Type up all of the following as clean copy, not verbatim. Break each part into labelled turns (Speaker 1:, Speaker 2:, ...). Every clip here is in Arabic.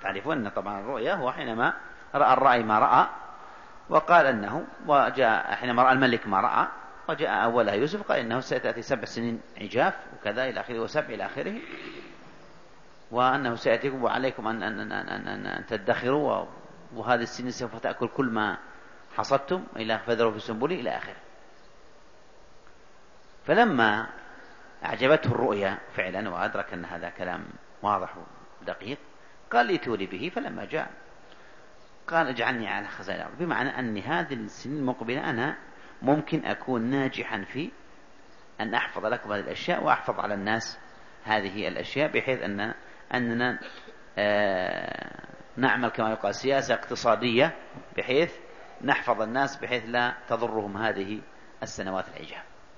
Speaker 1: تعرفون أن طبعا الرؤيا هو حينما رأى الرأي ما رأى، وقال أنه وجاء حينما رأى الملك ما رأى، وجاء أولها يوسف قال إنه ستأتي 7 سنين عجاف وكذا إلى آخره، و7 إلى آخره، وأنه سيأتيكم وعليكم أن تدخروا، وهذه السنين سوف تأكل كل ما حصدتم إلى فذروا في سنبله إلى آخره. فلما أعجبته الرؤيا فعلا وأدرك أن هذا كلام واضح ودقيق قال ائتوني به. فلما جاء قال اجعلني على خزائن الأرض، بمعنى أن هذه السنين المقبلة أنا ممكن أكون ناجحا في أن أحفظ لكم هذه الأشياء وأحفظ على الناس هذه الأشياء، بحيث أننا نعمل كما يقال سياسة اقتصادية بحيث نحفظ الناس بحيث لا تضرهم هذه السنوات العجاف.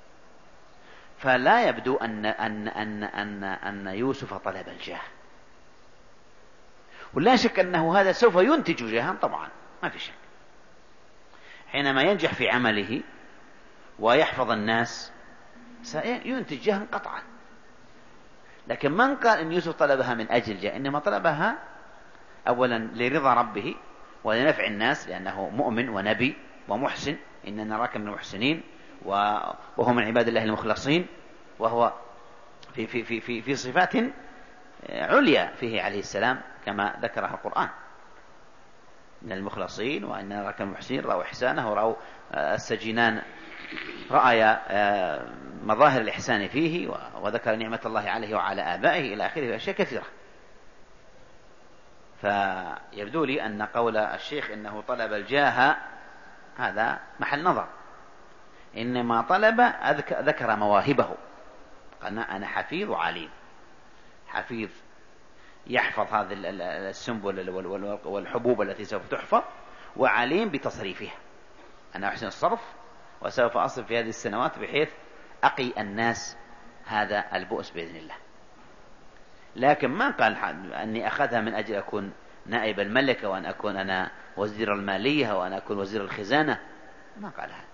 Speaker 1: فلا يبدو أن يوسف طلب الجاه، ولا شك أنه هذا سوف ينتج جاها طبعا، ما في شك. حينما ينجح في عمله ويحفظ الناس سينتج جاها قطعا. لكن من قال أن يوسف طلبها من أجل جاه؟ إنما طلبها أولا لرضا ربه ولنفع الناس، لأنه مؤمن ونبي ومحسن، إننا نراك من المحسنين، وهو من عباد الله المخلصين، وهو في صفات عليا فيه عليه السلام كما ذكرها القرآن من المخلصين، وأن نراك من المحسنين، رأوا إحسانه ورأوا السجينان رأى مظاهر الإحسان فيه، وذكر نعمة الله عليه وعلى آبائه إلى آخره أشياء كثيرة. فيبدو لي أن قول الشيخ إنه طلب الجاه هذا محل نظر، إنما طلب ذكر مواهبه، قال أنا حفيظ وعليم، حفيظ يحفظ هذا السنبل والحبوب التي سوف تحفظ، وعليم بتصريفها، أنا أحسن الصرف وسوف أصرف في هذه السنوات بحيث أقي الناس هذا البؤس بإذن الله. لكن ما قال أني أخذها من أجل أكون نائب الملكة، وأن أكون أنا وزير المالية، وأن أكون وزير الخزانة، ما قال هذا.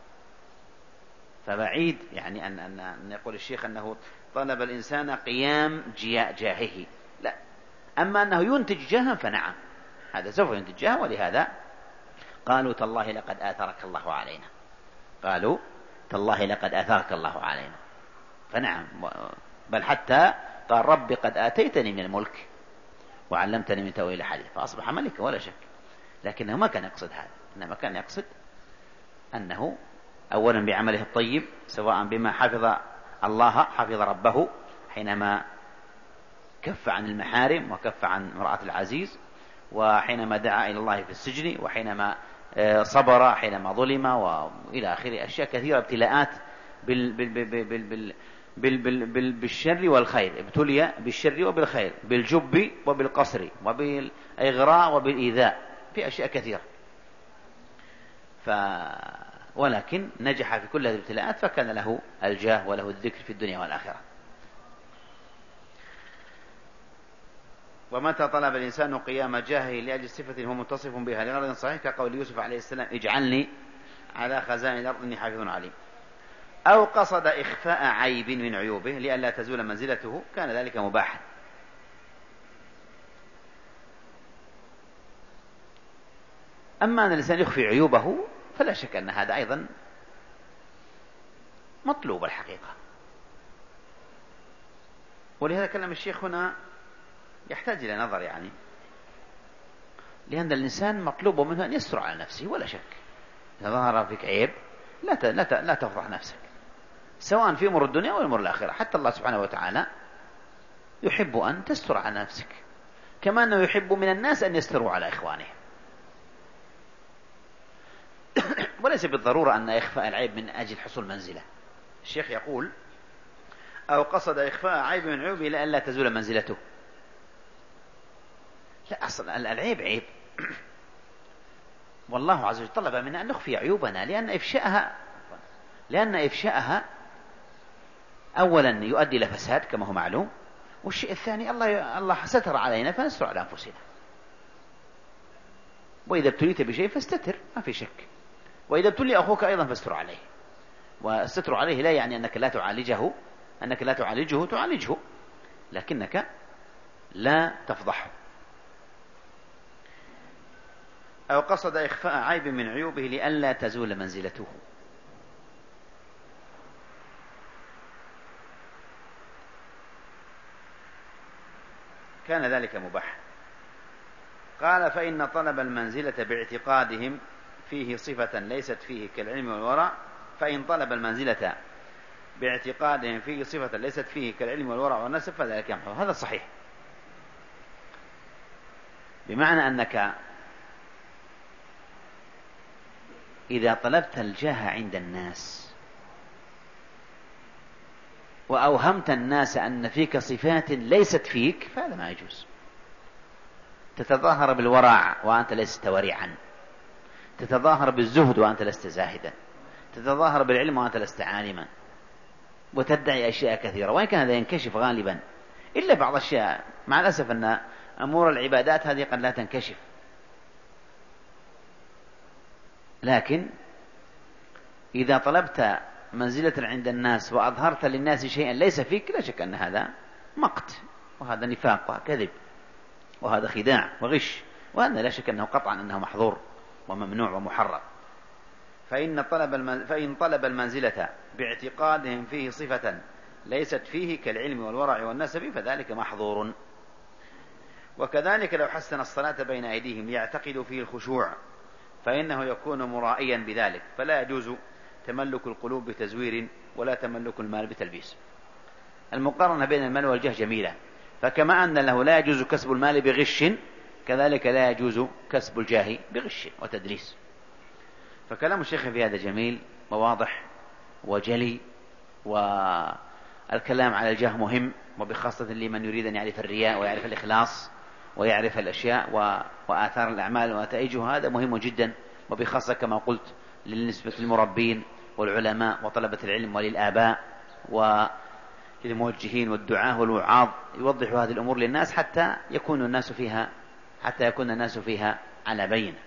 Speaker 1: فبعيد يعني أن يقول الشيخ أنه طلب الإنسان قيام جاهه، لا. أما أنه ينتج جاها فنعم، هذا سوف ينتج جاها. ولهذا قالوا تالله لقد آثرك الله علينا، قالوا تالله لقد آثرك الله علينا، فنعم. بل حتى قال رب قد آتيتني من الملك وعلمتني من تأويل الحديث، فأصبح ملكا ولا شك. لكنه ما كان يقصد هذا، إنما كان يقصد أنه أولا بعمله الطيب، سواء بما حفظ الله حفظ ربه حينما كف عن المحارم وكف عن امرأة العزيز، وحينما دعا إلى الله في السجن، وحينما صبر حينما ظلم، وإلى آخره أشياء كثيرة، ابتلاءات بالشر والخير، ابتلي بالشر وبالخير، بالجب وبالقصر وبالإغراء وبالإيذاء، في أشياء كثيرة. ولكن نجح في كل هذه الابتلاءات، فكان له الجاه وله الذكر في الدنيا والآخرة. ومتى طلب الإنسان قيام جاهه لأجل صفة هو متصف بها لغرض صحيح، كقول يوسف عليه السلام اجعلني على خزائن الأرض إني حافظ عليم، أو قصد إخفاء عيب من عيوبه لئلا تزول منزلته، كان ذلك مباحا. أما أن الإنسان يخفي عيوبه فلا شك أن هذا أيضا مطلوب الحقيقة. ولهذا كلام الشيخ هنا يحتاج إلى نظر، يعني لأن الإنسان مطلوب منه أن يستر على نفسه ولا شك. إذا ظهر فيك عيب لا تفضح نفسك، سواء في أمور الدنيا أو أمور الآخرة. حتى الله سبحانه وتعالى يحب أن تستر على نفسك، كما أنه يحب من الناس أن يستروا على إخوانهم. وليس بالضرورة أن إخفاء العيب من أجل حصول منزلة. الشيخ يقول أو قصد إخفاء عيب من عيوبه لئلا تزول منزلته. لا، أصل العيب عيب، والله عز وجل طلب منا أن نخفي عيوبنا، لأن إفشاءها أولا يؤدي إلى فساد كما هو معلوم، والشيء الثاني الله ستر علينا فنستر على أنفسنا. وإذا ابتليت بشيء فاستتر، ما في شك. وإذا ابتلي أخوك أيضا فاستر عليه. والستر عليه لا يعني أنك لا تعالجه، تعالجه، لكنك لا تفضحه. أو قصد إخفاء عيب من عيوبه لئلا تزول منزلته. كان ذلك مباح. قال فإن طلب المنزلة باعتقادهم فيه صفة ليست فيه كالعلم والورع، فإن طلب المنزلة باعتقادهم فيه صفة ليست فيه كالعلم والورع والنسب فذلك يمحو. هذا صحيح، بمعنى أنك إذا طلبت الجاه عند الناس وأوهمت الناس أن فيك صفات ليست فيك فهذا ما يجوز. تتظاهر بالورع وأنت لست ورعا، تتظاهر بالزهد وأنت لست زاهدا، تتظاهر بالعلم وأنت لست عالما، وتدعي أشياء كثيرة، وإن كان هذا ينكشف غالبا إلا بعض الأشياء. مع الأسف أن أمور العبادات هذه قد لا تنكشف، لكن إذا طلبت منزلة عند الناس وأظهرت للناس شيئا ليس فيك لا شك أن هذا مقت، وهذا نفاق وكذب، وهذا خداع وغش، وهذا لا شك أنه قطعا أنه محظور وممنوع ومحرم. فإن طلب المنزلة باعتقادهم فيه صفة ليست فيه كالعلم والورع والنسب فذلك محظور. وكذلك لو حسن الصلاة بين أيديهم ليعتقدوا فيه الخشوع فإنه يكون مرائيا بذلك، فلا يجوز تملك القلوب بتزوير ولا تملك المال بتلبيس. المقارنة بين المال والجاه جميلة، فكما أن له لا يجوز كسب المال بغش كذلك لا يجوز كسب الجاه بغش وتدليس. فكلام الشيخ في هذا جميل وواضح وجلي، والكلام على الجاه مهم، وبخاصة لمن يريد أن يعرف الرياء ويعرف الإخلاص ويعرف الأشياء وآثار الأعمال ونتائجها، هذا مهم جدا، وبخاصة كما قلت للنسبة للمربين والعلماء وطلبة العلم وللآباء وللموجهين والدعاة والوعاظ، يوضحوا هذه الأمور للناس حتى يكون الناس فيها على بينة.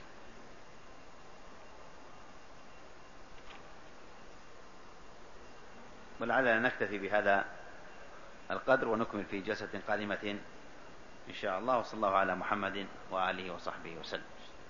Speaker 1: ولعلنا نكتفي بهذا القدر ونكمل في جلسة قادمة إن شاء الله. وصلى الله على محمد وآله وصحبه وسلم.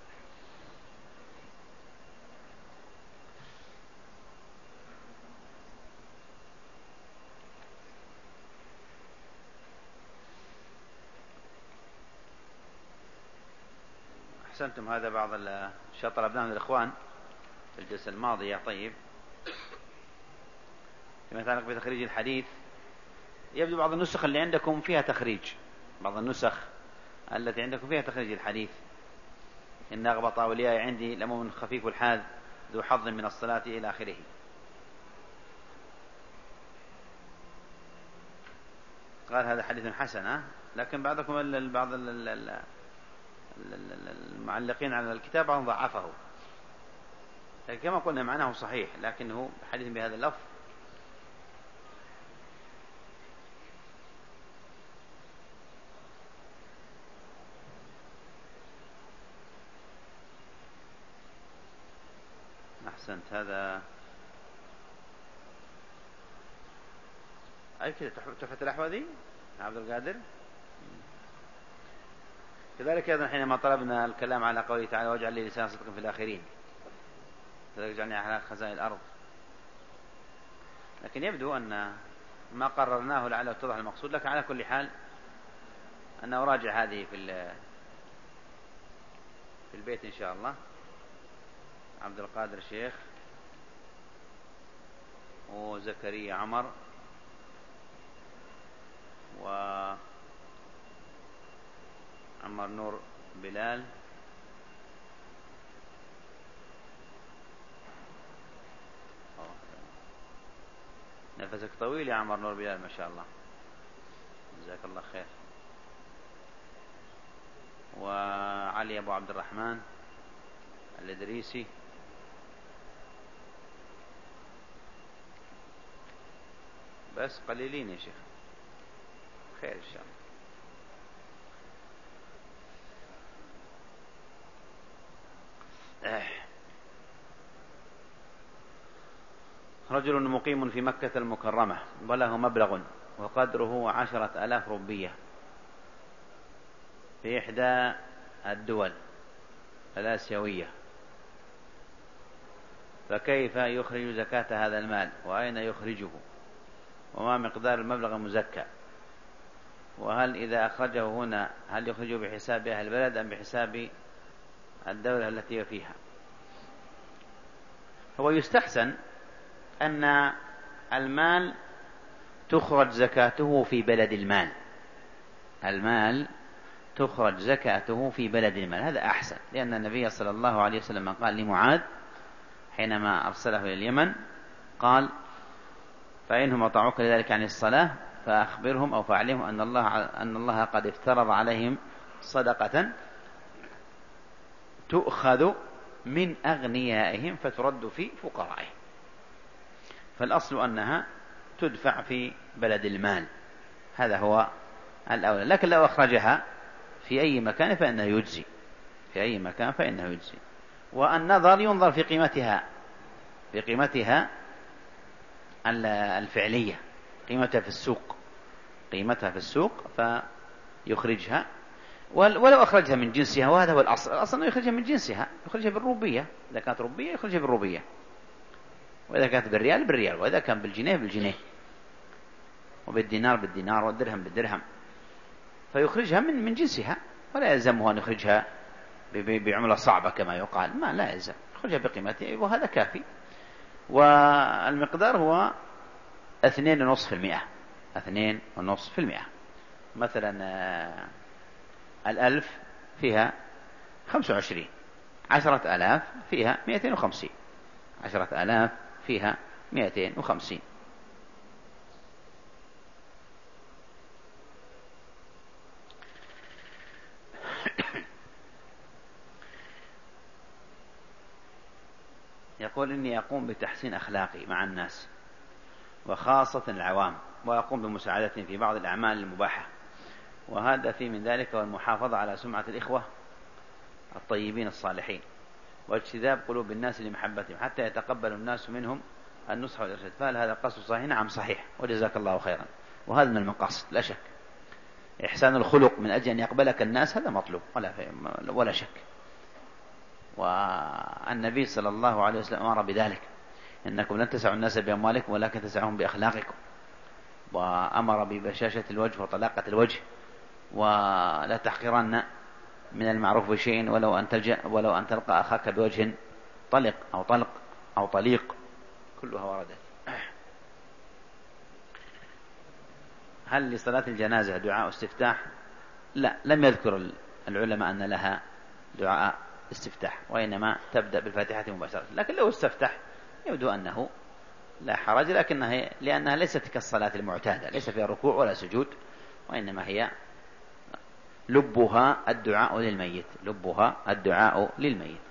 Speaker 1: أحسنتم. هذا بعض الأشياء طلبناه من الإخوان في الجلسة الماضية. طيب، فيما يتعلق بتخريج الحديث، يبدو بعض النسخ اللي عندكم فيها تخريج، بعض النسخ التي عندكم فيها تخريج الحديث: إن أغبط أولياء عندي لمؤمن خفيف الحاذ ذو حظ من الصلاة إلى آخره. قال هذا حديث حسن، لكن بعضكم بعض المعلقين على الكتاب ضعفه، لكن كما قلنا معناه صحيح، لكنه حديث بهذا اللفظ. أحسنت. هذا أي كده تحفة الأحوذي عبد القادر. كذلك أيضا حينما طلبنا الكلام على قوله تعالى واجعل لي لسان صدق في الآخرين، كذلك اجعلني على خزائن الأرض، لكن يبدو أن ما قررناه لعله اتضح المقصود. لك على كل حال أن أراجع هذه في البيت إن شاء الله. عبد القادر شيخ، وزكريا عمر، وعمر نور بلال، نفسك طويل يا عمر نور بلال، ما شاء الله، جزاك الله خير. وعلي أبو عبد الرحمن الإدريسي، بس قليلين يا شيخ، خير إن شاء الله. رجل مقيم في مكة المكرمة وله مبلغ وقدره 10,000 روبية في إحدى الدول، الآسيوية، فكيف يخرج زكاة هذا المال، وأين يخرجه، وما مقدار المبلغ المزكى، وهل إذا أخرجه هنا هل يخرجه بحساب أهل البلد أم بحساب الدولة التي فيها؟ هو يستحسن أن المال تخرج زكاته في بلد المال، المال تخرج زكاته في بلد المال، هذا أحسن، لأن النبي صلى الله عليه وسلم قال لمعاذ حينما أرسله إلى اليمن قال: فإنهم أطاعوك لذلك عن الصلاة فأخبرهم أو فأعلمهم أن الله قد افترض عليهم صدقة تؤخذ من أغنيائهم فترد في فقرائهم. فالأصل أنها تدفع في بلد المال، هذا هو الأولى. لكن لو أخرجها في أي مكان فإنه يجزي، في أي مكان فإنه يجزي. والنظر ينظر في قيمتها، في قيمتها الفعلية، قيمتها في السوق، قيمتها في السوق فيخرجها. ولو أخرجها من جنسها، وهذا هو الأصل، الأصل أنه يخرجها من جنسها، يخرجها بالروبية، إذا كانت روبية يخرجها بالروبية، وإذا كانت بالريال بالريال، وإذا كان بالجنيه بالجنيه، وبالدينار بالدينار، والدرهم بالدرهم، فيخرجها من جنسها، ولا يلزمه أن يخرجها بعملة صعبة كما يقال، ما لا يلزم، يخرجها بقيمتها وهذا كافي. والمقدار هو 2.5%، 2.5%. مثلا 1000 فيها 25، 10,000 فيها 250، 10,000 فيها 250. يقول: إني أقوم بتحسين أخلاقي مع الناس وخاصة العوام، وأقوم بمساعدتهم في بعض الأعمال المباحة، وهدفي من ذلك هو المحافظة على سمعة الإخوة الطيبين الصالحين، واجتذاب قلوب الناس لمحبتهم حتى يتقبل الناس منهم النصح والإرشاد. فهل هذا القصد صحيح؟ نعم صحيح، وجزاك الله خيرا. وهذا من المقاصد لا شك، إحسان الخلق من أجل أن يقبلك الناس، هذا مطلوب ولا شك. والنبي صلى الله عليه وسلم أمر بذلك: إنكم لن تسعوا الناس بأموالكم ولكن تسعهم بأخلاقكم. وأمر ببشاشة الوجه وطلاقة الوجه، ولا تحقرن من المعروف بشيء ولو أن تلقى أخاك بوجه طلق أو طليق، كلها وردت. هل لصلاة الجنازة دعاء استفتاح؟ لا، لم يذكر العلماء أن لها دعاء استفتاح، وإنما تبدأ بالفاتحة مباشرة. لكن لو استفتح يبدو أنه لا حرج، لأنها ليست كالصلاة المعتادة، ليس فيها ركوع ولا سجود، وإنما هي لبها الدعاء للميت، لبها الدعاء للميت.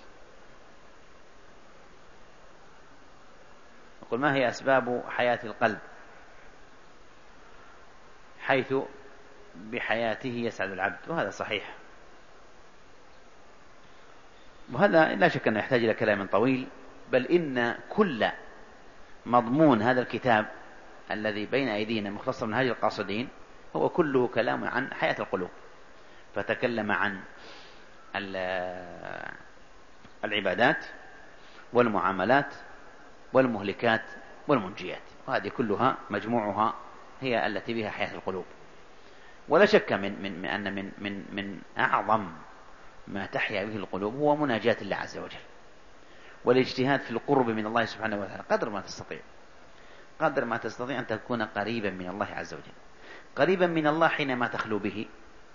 Speaker 1: يقول: ما هي أسباب حياة القلب حيث بحياته يسعد العبد؟ وهذا صحيح، وهذا لا شك أنه يحتاج إلى كلام طويل، بل إن كل مضمون هذا الكتاب الذي بين أيدينا مختصر منهاج القاصدين هو كله كلام عن حياة القلوب، فتكلم عن العبادات والمعاملات والمهلكات والمنجيات، وهذه كلها مجموعها هي التي بها حياة القلوب. ولا شك من أعظم ما تحيا به القلوب هو مناجاة الله عز وجل، والاجتهاد في القرب من الله سبحانه وتعالى قدر ما تستطيع أن تكون قريبا من الله عز وجل، قريبا من الله حينما تخلو به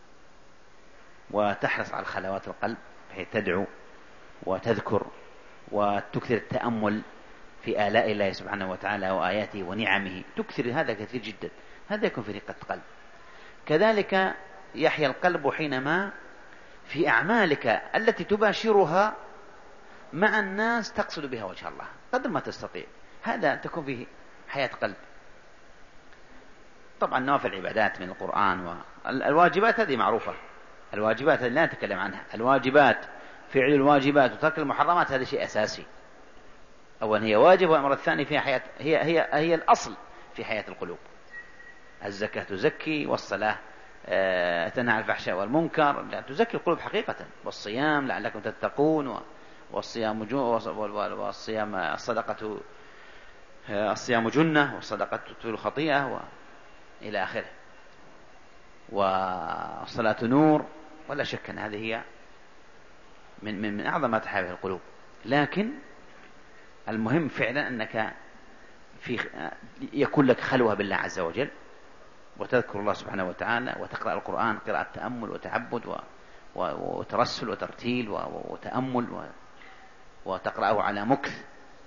Speaker 1: وتحرص على خلوات القلب، بحيث تدعو وتذكر وتكثر التأمل في آلاء الله سبحانه وتعالى وآياته ونعمه، تكثر هذا كثير جدا، هذا يكون في رقة قلب. كذلك يحيا القلب حينما في أعمالك التي تباشرها مع الناس تقصد بها وجه الله قدر ما تستطيع، هذا تكون فيه حياة قلب. طبعا نوافل العبادات من القرآن والواجبات هذه معروفة، الواجبات هذه لا نتكلم عنها، الواجبات فعل الواجبات وترك المحرمات هذا شيء أساسي، أولا هي واجب، والأمر الثاني فيها حياة، هي الأصل في حياة القلوب. الزكاة تزكي، والصلاة تنهى عن الفحشاء والمنكر، لا تزكي القلوب حقيقة. والصيام لعلكم تتقون، والصيام الصدقة، الصيام جنة، والصدقة تطفئ الخطيئة، إلى آخره. والصلاة نور، ولا شك أن هذه هي من أعظم ما تحابه القلوب. لكن المهم فعلا أنك يكون لك خلوة بالله عز وجل، وتذكر الله سبحانه وتعالى، وتقرأ القرآن قراءة تأمل وتعبد وترسل وترتيل وتأمل، وتقرأه على مكث،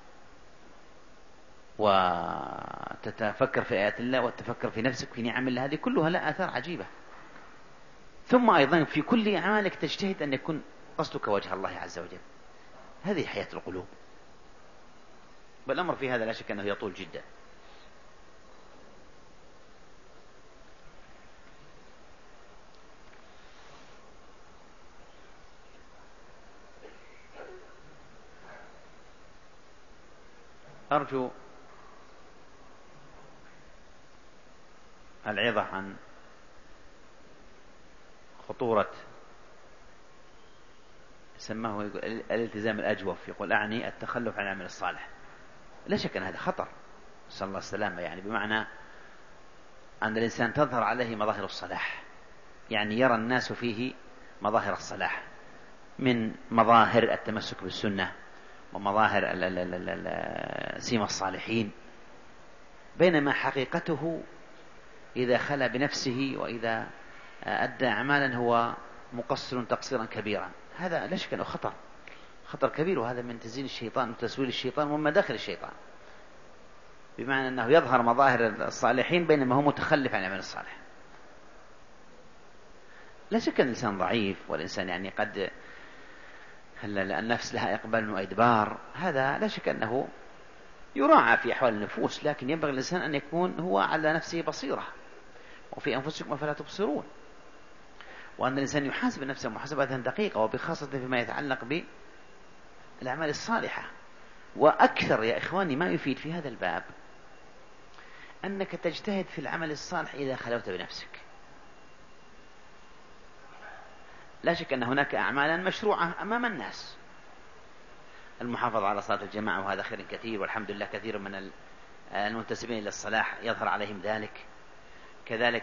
Speaker 1: وتتفكر في آيات الله، وتتفكر في نفسك في نعم الله. هذه كلها لها آثار عجيبة. ثم أيضا في كل أعمالك تجتهد أن يكون قصدك وجه الله عز وجل. هذه حياة القلوب. بالأمر في هذا لا شك أنه يطول جدا. أرجو العظة عن خطورة سماه الالتزام الأجوف. يقول أعني التخلف عن العمل الصالح. لا شك أن هذا خطر، نسأل الله السلامة. يعني بمعنى أن الإنسان تظهر عليه مظاهر الصلاح، يعني يرى الناس فيه مظاهر الصلاح، من مظاهر التمسك بالسنة، ومظاهر سيما الصالحين، بينما حقيقته إذا خلا بنفسه وإذا أدى أعمالا هو مقصر تقصيرا كبيرا. هذا لا شك أنه خطر كبير، وهذا من تزيين الشيطان وتسويل الشيطان ومن مداخل الشيطان، بمعنى أنه يظهر مظاهر الصالحين بينما هو متخلف عن العمل الصالح. لا شك أن الإنسان ضعيف، والإنسان يعني قد النفس لها إقبال وإدبار، هذا لا شك أنه يراعى في أحوال النفوس، لكن ينبغي الإنسان أن يكون هو على نفسه بصيرة، وفي أنفسكم فلا تبصرون، وأن الإنسان يحاسب نفسه محاسبة دقيقة، وبخاصة فيما يتعلق بالأعمال الصالحة. وأكثر يا إخواني ما يفيد في هذا الباب أنك تجتهد في العمل الصالح إذا خلوت بنفسك. لا شك أن هناك أعمالا مشروعة أمام الناس، المحافظة على صلاة الجماعة، وهذا خير كثير، والحمد لله كثير من المنتسبين إلى الصلاح يظهر عليهم ذلك. كذلك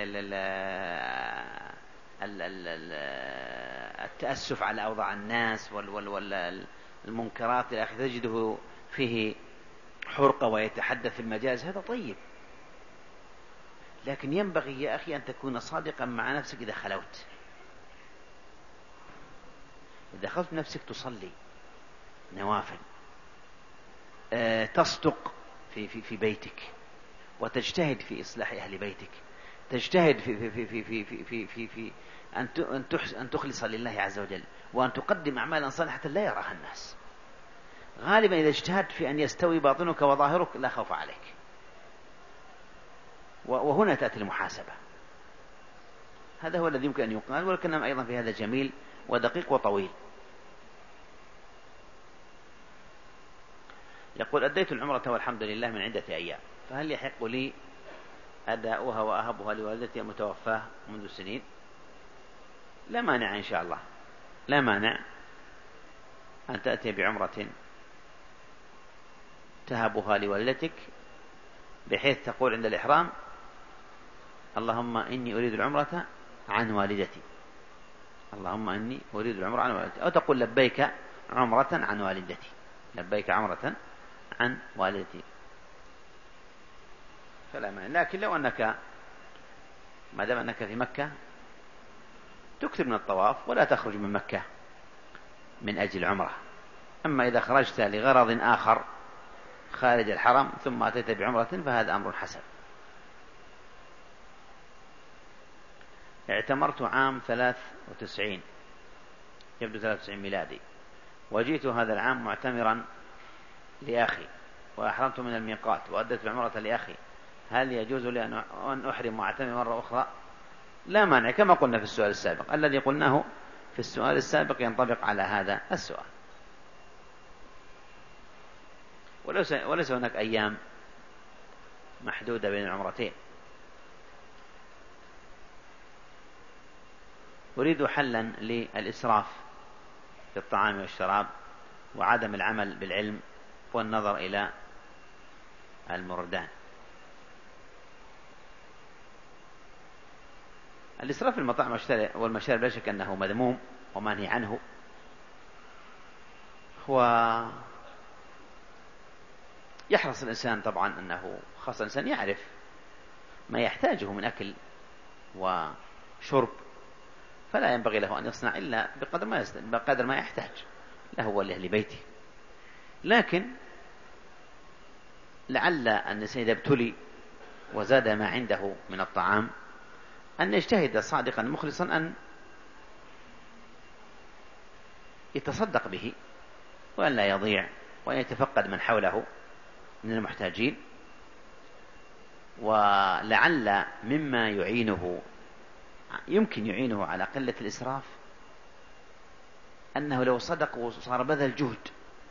Speaker 1: التأسف على أوضاع الناس والمنكرات إلى آخره، تجده فيه حرقة ويتحدث في المجالس، هذا طيب. لكن ينبغي يا أخي أن تكون صادقا مع نفسك إذا خلوت. إذا خلوت نفسك تصلي نوافل، تصدق في بيتك، وتجتهد في إصلاح أهل بيتك، تجتهد في أن تخلص لله عز وجل، وأن تقدم أعمالا صالحة لا يراها الناس. غالبا إذا اجتهدت في أن يستوي باطنك وظاهرك لا خوف عليك، وهنا تأتي المحاسبة. هذا هو الذي يمكن أن يقال، ولكن أيضا في هذا جميل ودقيق وطويل. يقول أديت العمرة والحمد لله من عدة أيام، فهل يحق لي أداؤها وأهبها لوالدتي المتوفاة منذ سنين؟ لا مانع إن شاء الله، لا مانع أن تأتي بعمرة تهبها لوالدتك، بحيث تقول عند الإحرام اللهم إني أريد العمرة عن والدتي، اللهم إني أريد العمرة عن والدتي، أو تقول لبيك عمرة عن والدتي، لبيك عمرة عن والدتي، فلا مانع. لكن لو أنك ما دام أنك في مكة تكثر من الطواف ولا تخرج من مكة من أجل العمرة. أما إذا خرجت لغرض آخر خارج الحرم ثم أتيت بعمرة فهذا أمر حسن. اعتمرت عام 93 يبدو 93 ميلادي، وجئت هذا العام معتمرا لأخي، وأحرمت من الميقات وأدت بعمرة لأخي، هل يجوز لي أن أحرم وأعتمر مرة أخرى؟ لا مانع، كما قلنا في السؤال السابق. الذي قلناه في السؤال السابق ينطبق على هذا السؤال. وليس هناك أيام محدودة بين العمرتين. أريد حلا للإسراف في الطعام والشراب وعدم العمل بالعلم والنظر إلى المردان. الإسراف في المطاعم والمشارب لا شك أنه مذموم ومنهي عنه، ويحرص الإنسان طبعا أنه خاصة الإنسان يعرف ما يحتاجه من أكل وشرب، فلا ينبغي له أن يصنع إلا بقدر ما يحتاج له ولأهل بيته. لكن لعل الإنسان إذا ابتلي وزاد ما عنده من الطعام أن يجتهد صادقا مخلصا أن يتصدق به وأن لا يضيع، وأن يتفقد من حوله من المحتاجين. ولعل مما يمكن يعينه على قلة الإسراف أنه لو صدق وصار بذل جهد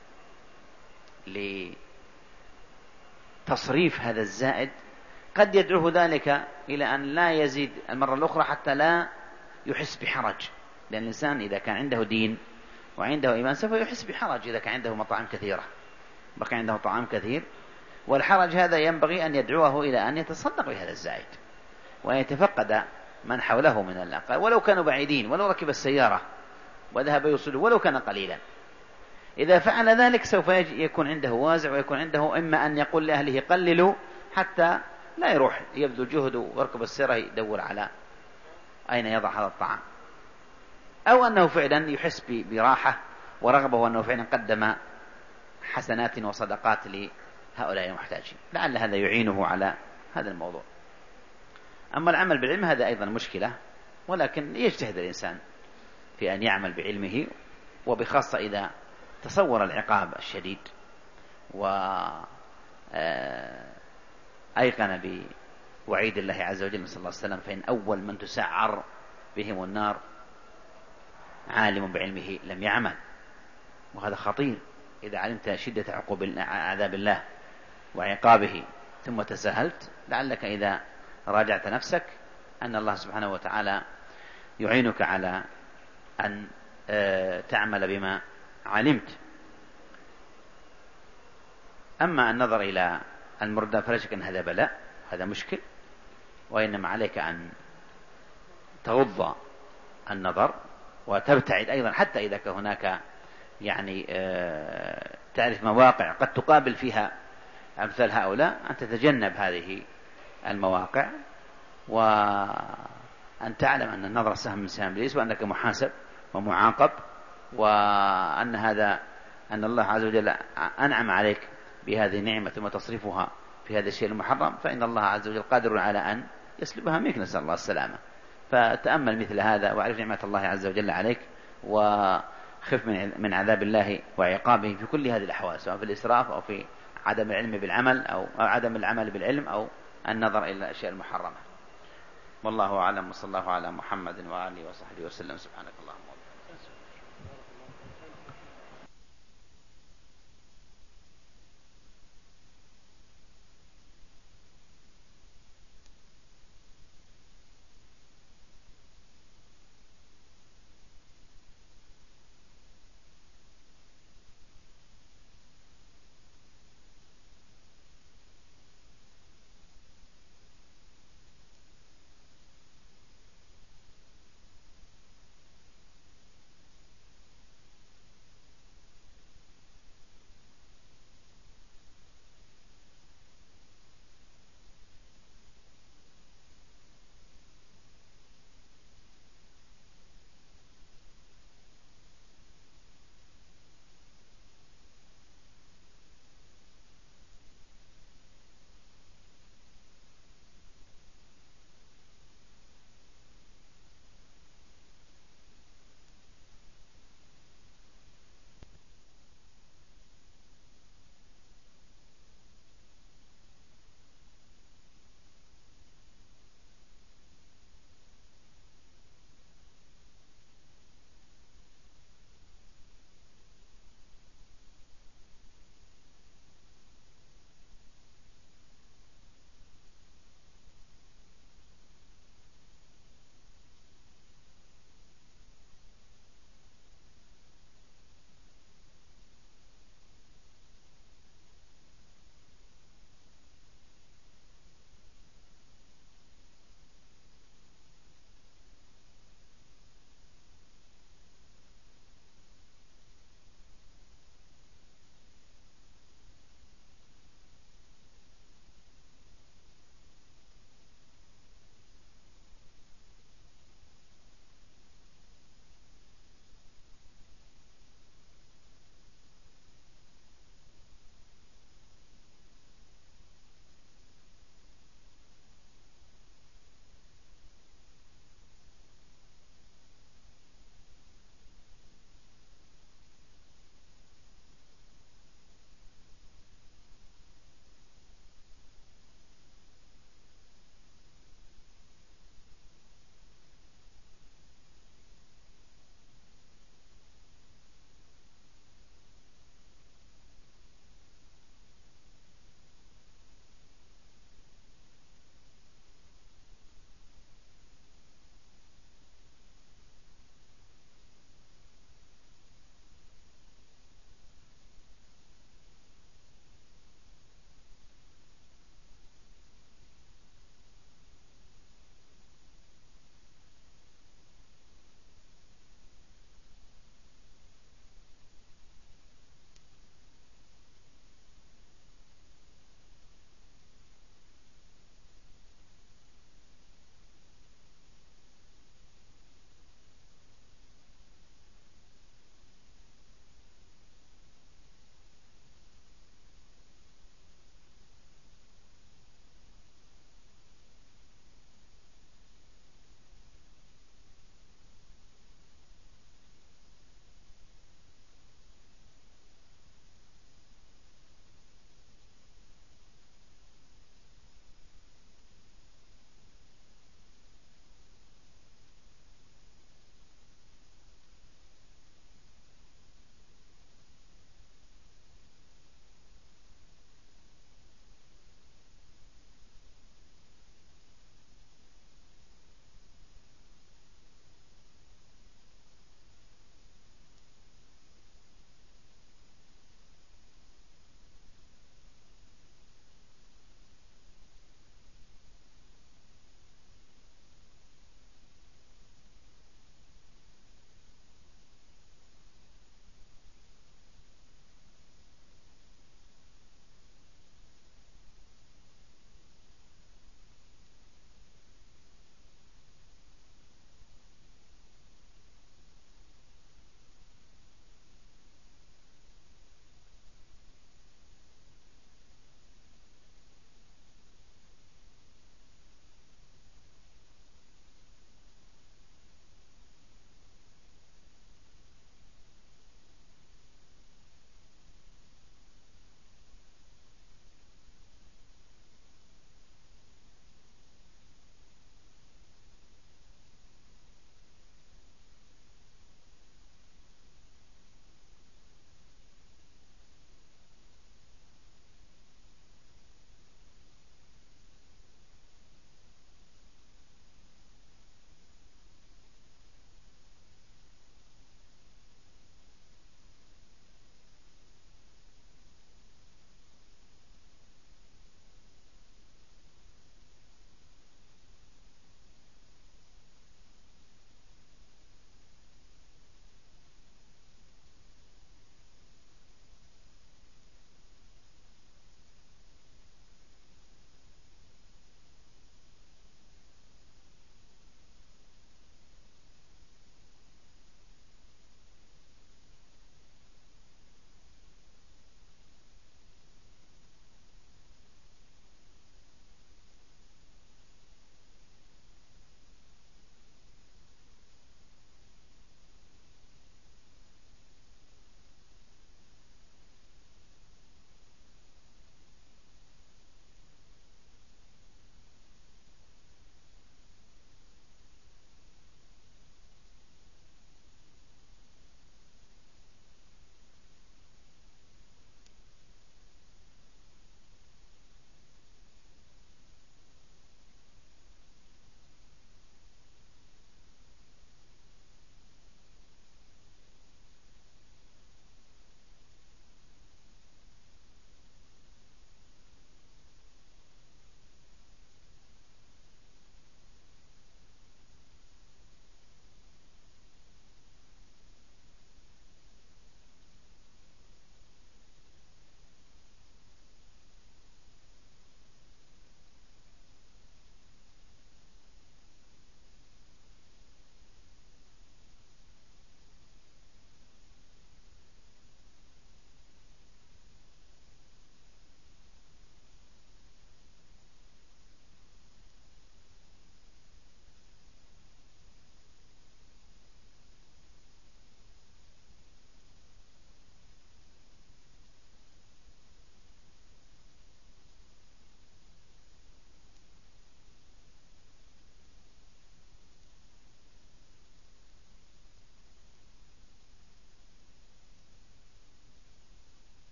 Speaker 1: لتصريف هذا الزائد قد يدعوه ذلك إلى أن لا يزيد المرة الأخرى حتى لا يحس بحرج، لأن الإنسان إذا كان عنده دين وعنده إيمان سوف يحس بحرج إذا كان عنده مطاعم كثيرة، بقي عنده طعام كثير، والحرج هذا ينبغي أن يدعوه إلى أن يتصدق بهذا الزائد وأن يتفقد من حوله من الأقل ولو كانوا بعيدين، ولو ركب السيارة وذهب يوصله ولو كان قليلا. إذا فعل ذلك سوف يكون عنده وازع، ويكون عنده إما أن يقول لأهله قللوا حتى لا يروح يبذل جهده ويركب السيارة يدور على أين يضع هذا الطعام، أو أنه فعلا يحس براحة ورغبة وأنه فعلا قدم حسنات وصدقات لهؤلاء المحتاجين، لعل هذا يعينه على هذا الموضوع. أما العمل بالعلم هذا أيضا مشكلة، ولكن يجتهد الإنسان في أن يعمل بعلمه، وبخاصة إذا تصور العقاب الشديد وأيقن بوعيد الله عز وجل صلى الله عليه وسلم، فإن أول من تسعر بهم النار عالم بعلمه لم يعمل. وهذا خطير إذا علمت شدة عذاب الله وعقابه ثم تساهلت، لعلك إذا راجعت نفسك أن الله سبحانه وتعالى يعينك على أن تعمل بما علمت. أما النظر إلى المردان فلا شك أن هذا بلاء، هذا مشكل، وإنما عليك أن تغض النظر وتبتعد أيضا، حتى إذا كان هناك يعني تعرف مواقع قد تقابل فيها أمثال هؤلاء، أن تتجنب هذه المواقع، وأن تعلم أن النظر سهم من سهام إبليس، وأنك محاسب ومعاقب، وأن أن الله عز وجل أنعم عليك بهذه النعمة ثم تصرفها في هذا الشيء المحرم، فإن الله عز وجل قادر على أن يسلبها منك، نسأل الله السلامة. فتأمل مثل هذا واعرف نعمة الله عز وجل عليك، وخف من عذاب الله وعقابه في كل هذه الأحوال، سواء في الإسراف أو في عدم العلم بالعمل أو عدم العمل بالعلم أو النظر إلى الأشياء المحرمة. والله أعلم، وصلى الله على محمد وآله وصحبه وسلم. سبحانك اللهم وبحمدك.